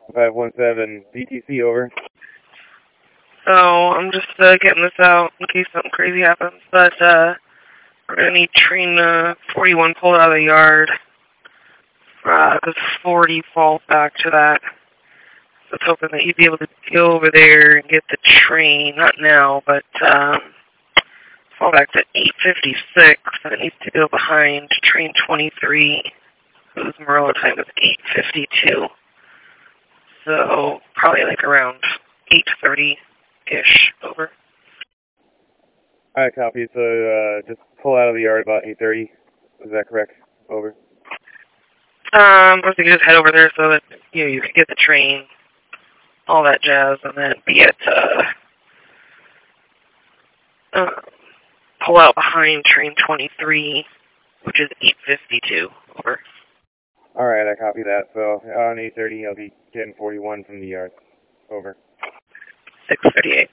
517 BTC, over. So I'm just getting this out in case something crazy happens. But we're going to need train 41 pulled out of the yard. Because 40 falls back to that. So I was hoping that you'd be able to go over there and get the train. Not now, but fall back to 8:56. And it needs to go behind train 23, whose Morello time is 8:52. So probably like around 8:30-ish, over. Alright, copy. So just pull out of the yard about 8:30. Is that correct? Over. I was thinking just head over there so that you could get the train, all that jazz, and then be at pull out behind train 23, which is 8:52, over. Alright, I copy that. So on 8:30, I'll be getting 41 from the yard. Over. 6:38.